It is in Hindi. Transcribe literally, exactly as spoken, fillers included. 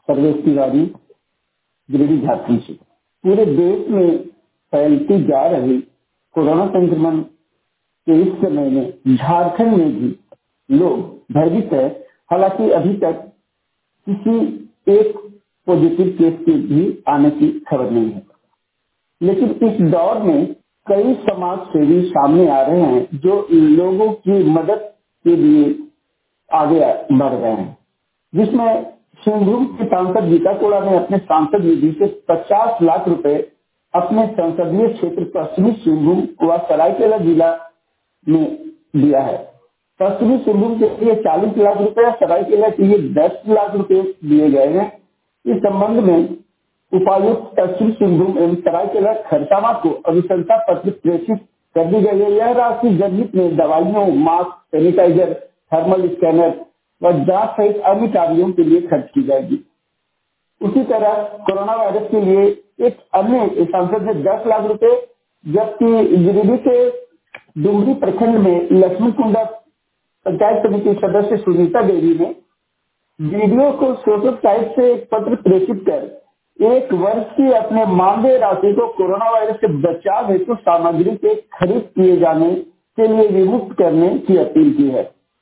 सर्वेश तिवारी, गिरिडीह झारखंड से। पूरे देश में फैलती जा रही कोरोना संक्रमण के इस समय में झारखंड में भी लोग भयभीत है। हालांकि अभी तक किसी एक पॉजिटिव केस के भी आने की खबर नहीं है, लेकिन इस दौर में कई समाज सेवी सामने आ रहे हैं जो लोगों की मदद के लिए आगे बढ़ रहे हैं, जिसमें सिंहभूम के सांसद गीता कोड़ा ने अपने सांसद निधि से पचास लाख रुपए अपने संसदीय क्षेत्र पश्चिमी सिंहभूम व सरायकेला जिला में दिया है। पश्चिमी सिंहभूम के लिए चालीस लाख रुपए, सरायकेला के लिए दस लाख रुपए दिए गए हैं। इस संबंध में उपायुक्त पश्चिम सिंहभूम एवं सरायकेला खरसावां को अनुशंसा पत्र प्रेषित कर दी गई है। यह राशि जनहित में दवाइयों, मास्क, सैनिटाइजर, थर्मल स्कैनर व जांच सहित अन्य कार्यों के लिए खर्च की जाएगी। उसी तरह कोरोना वायरस के लिए एक अन्य सांसद ने दस लाख रुपए, जबकि गिरिडीह के डुमरी प्रखंड में लक्ष्मी कुंडा पंचायत समिति सदस्य सुनीता देवी ने वीडियो को सोशल साइट से एक पत्र प्रेषित कर एक वर्ष की अपने मानदेय राशि को कोरोना वायरस से बचाव हेतु सामग्री के खरीद किए जाने के लिए विमुक्त करने की अपील की है।